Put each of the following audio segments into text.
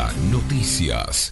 Día Noticias.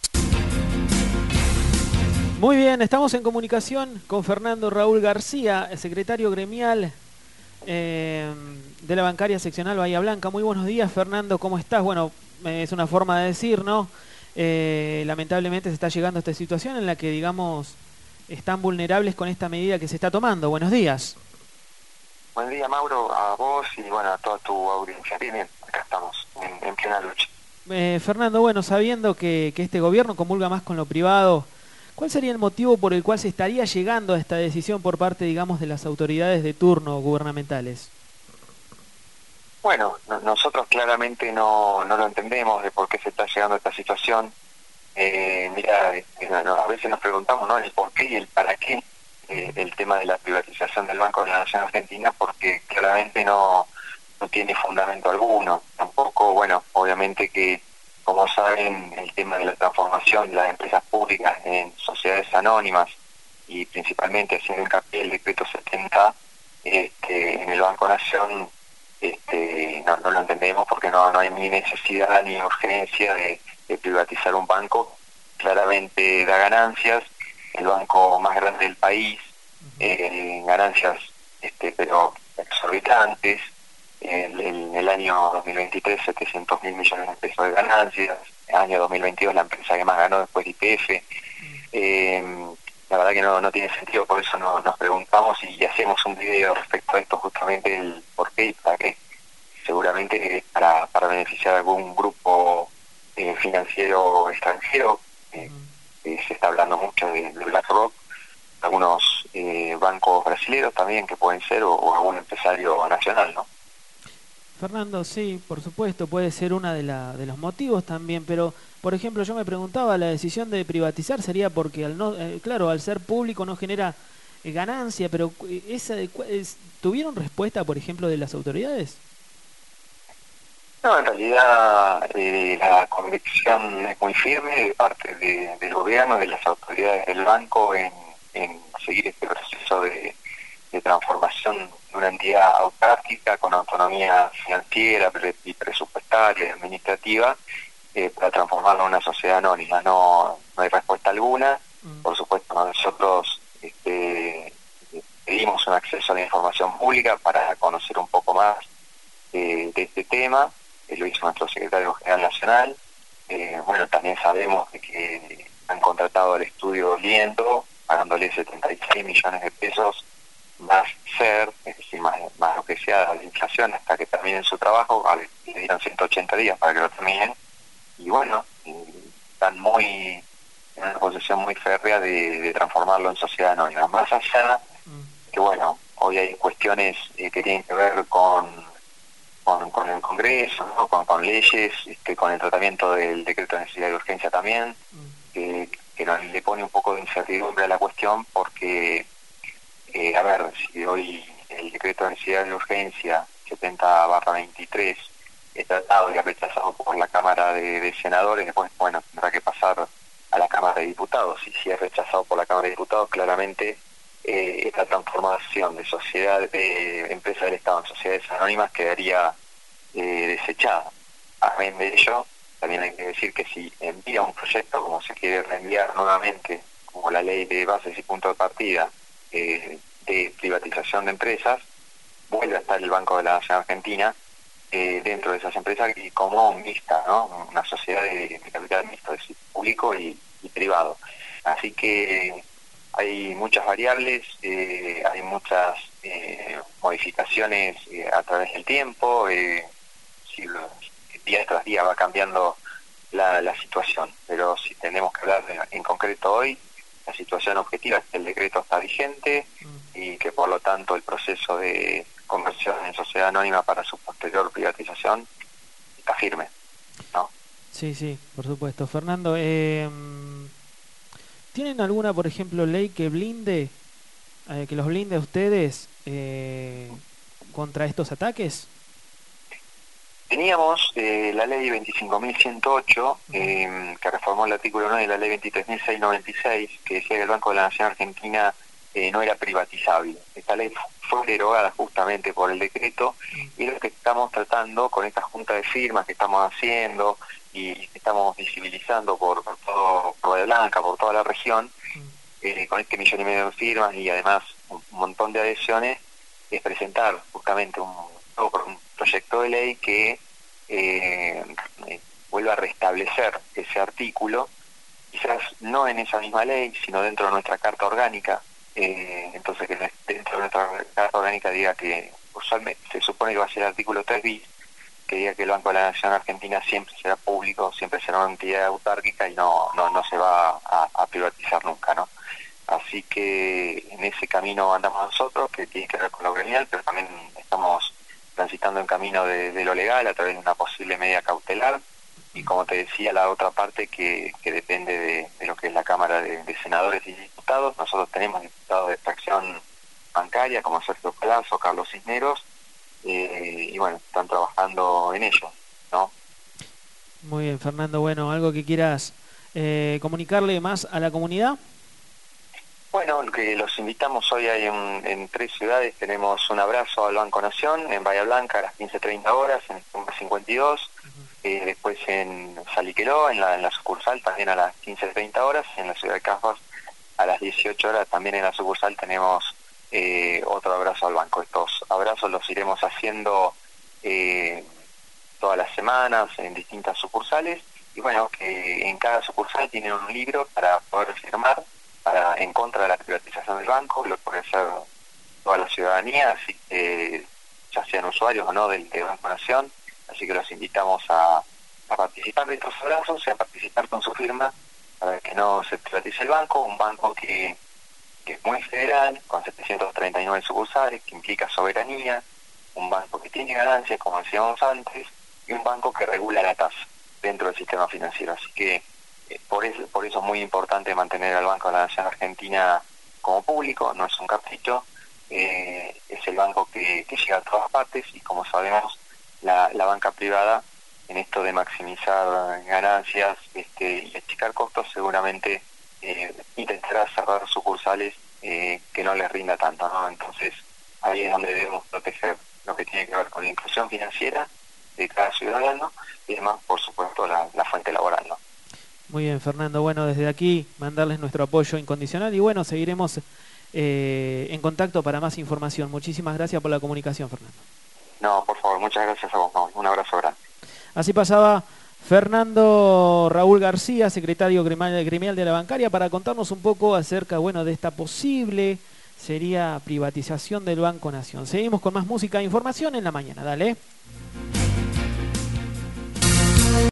Muy bien, estamos en comunicación con Fernando Raúl García, secretario gremial de la bancaria seccional Bahía Blanca. Muy buenos días, Fernando, ¿cómo estás? Bueno, es una forma de decir, ¿no? Lamentablemente se está llegando a esta situación en la que, digamos, están vulnerables con esta medida que se está tomando. Buenos días. Buen día, Mauro, a vos y bueno, a toda tu audiencia. Bien, acá estamos, en plena lucha. Fernando, bueno, sabiendo que este gobierno comulga más con lo privado, ¿cuál sería el motivo por el cual se estaría llegando a esta decisión por parte, digamos, de las autoridades de turno gubernamentales? Bueno, nosotros claramente no lo entendemos de por qué se está llegando a esta situación. Mira, a veces nos preguntamos, ¿no?, el por qué y el para qué el tema de la privatización del Banco de la Nación Argentina, porque claramente no tiene fundamento alguno. Tampoco, bueno, obviamente que, como saben, el tema de la transformación de las empresas públicas en sociedades anónimas y principalmente haciendo hincapié el decreto 70 en el Banco Nación, no lo entendemos porque no hay ni necesidad ni urgencia de privatizar un banco. Claramente da ganancias, el banco más grande del país, ganancias pero exorbitantes. En el año 2023 700.000 millones de pesos de ganancias, en el año 2022 la empresa que más ganó después de YPF. La verdad que no tiene sentido, por eso nos preguntamos y hacemos un video respecto a esto, justamente el por qué y para qué. Seguramente para beneficiar a algún grupo financiero extranjero. Se está hablando mucho de BlackRock, algunos bancos brasileños también que pueden ser, o algún empresario nacional, ¿no? Fernando, sí, por supuesto, puede ser uno de los motivos también, pero, por ejemplo, yo me preguntaba, la decisión de privatizar sería porque, claro, al ser público no genera ganancia, pero ¿tuvieron respuesta, por ejemplo, de las autoridades? No, en realidad la convicción es muy firme de parte del gobierno, de las autoridades del banco en seguir este proceso de transformación de una entidad autárquica con autonomía financiera y presupuestaria y administrativa para transformarla en una sociedad anónima. No hay respuesta alguna. Por supuesto, nosotros pedimos un acceso a la información pública para conocer un poco más de este tema. Lo hizo nuestro secretario general nacional. Bueno, también sabemos de que han contratado el estudio Liendo, pagándole 76 millones de pesos más ser, es decir, más lo que sea la inflación hasta que terminen su trabajo. Le dieron 180 días para que lo terminen. Y bueno, están en una posición muy férrea de transformarlo en sociedad anónima. Más allá que, bueno, hoy hay cuestiones que tienen que ver con el Congreso, ¿no?, con leyes, con el tratamiento del decreto de necesidad de urgencia también, que le pone un poco de incertidumbre a la cuestión porque, a ver, si hoy el decreto de necesidad de urgencia 70/23 es tratado y es rechazado por la Cámara de Senadores, después, bueno, tendrá que pasar a la Cámara de Diputados, y si es rechazado por la Cámara de Diputados, claramente esta transformación de empresas del Estado en sociedades anónimas quedaría desechada. Amén de ello, también hay que decir que si envía un proyecto, como se quiere reenviar nuevamente, como la ley de bases y puntos de partida de privatización de empresas, vuelve a estar el Banco de la Nación Argentina dentro de esas empresas y como mixta, ¿no?, una sociedad de capital mixto, es decir, público y privado. Así que hay muchas variables, hay muchas modificaciones a través del tiempo, día tras día va cambiando la situación, pero si tenemos que hablar en concreto hoy, la situación objetiva es que el decreto está vigente y que por lo tanto el proceso de conversión en sociedad anónima para su posterior privatización está firme, ¿no? Sí, por supuesto. Fernando, ¿tienen alguna, por ejemplo, ley que que los blinde a ustedes contra estos ataques? Teníamos la ley 25.108, que reformó el artículo 9 de la ley 23.696, que decía que el Banco de la Nación Argentina no era privatizable. Esta ley fue derogada justamente por el decreto, y lo que estamos tratando con esta junta de firmas que estamos haciendo y estamos visibilizando por todo Bahía Blanca, por toda la región, con este 1,5 millones de firmas y además un montón de adhesiones, es presentar justamente un proyecto de ley que vuelva a restablecer ese artículo, quizás no en esa misma ley, sino dentro de nuestra Carta Orgánica. Entonces que dentro de nuestra Carta Orgánica diga que usualmente se supone que va a ser el artículo 3 bis, que diga que el Banco de la Nación Argentina siempre será público, siempre será una entidad autárquica y no se va a privatizar nunca, ¿no? Así que en ese camino andamos nosotros, que tiene que ver con lo gremial, pero también estamos transitando en camino de lo legal a través de una posible medida cautelar. Y como te decía, la otra parte que depende de lo que es la Cámara de Senadores y Diputados. Nosotros tenemos diputados de fracción bancaria como Sergio Palazzo, Carlos Cisneros, y bueno, están trabajando en ello, ¿no? Muy bien, Fernando. Bueno, ¿algo que quieras comunicarle más a la comunidad? Bueno, que los invitamos hoy hay en 3 ciudades. Tenemos un abrazo al Banco Nación en Bahía Blanca a las 15:30 horas, en el número 52. Después en Saliqueló, en la sucursal, también a las 15:30 horas. En la ciudad de Casbas, a las 18 horas, también en la sucursal, tenemos otro abrazo al banco. Estos abrazos los iremos haciendo todas las semanas en distintas sucursales. Y bueno, que en cada sucursal tienen un libro para poder firmar en contra de la privatización del banco. Lo puede hacer toda la ciudadanía, así que ya sean usuarios o no del Banco Nación. Así que los invitamos a participar de estos abrazos y a participar con su firma para que no se privatice el banco, un banco que es muy federal, con 739 sucursales, que implica soberanía, un banco que tiene ganancias, como decíamos antes, y un banco que regula la tasa dentro del sistema financiero. Así que por eso es muy importante mantener al Banco de la Nación Argentina como público, no es un capricho, es el banco que llega a todas partes y, como sabemos, la banca privada, en esto de maximizar ganancias y achicar costos, seguramente intentará cerrar sucursales que no les rinda tanto, ¿no? Entonces ahí es donde debemos proteger lo que tiene que ver con la inclusión financiera de cada ciudadano y además, por supuesto, la fuente laboral, ¿no? Muy bien, Fernando. Bueno, desde aquí mandarles nuestro apoyo incondicional y bueno, seguiremos en contacto para más información. Muchísimas gracias por la comunicación, Fernando. No, por favor, muchas gracias a vos, Mau. Un abrazo grande. Así pasaba Fernando Raúl García, secretario gremial de la bancaria, para contarnos un poco acerca, bueno, de esta posible privatización del Banco Nación. Seguimos con más música e información en la mañana. Dale.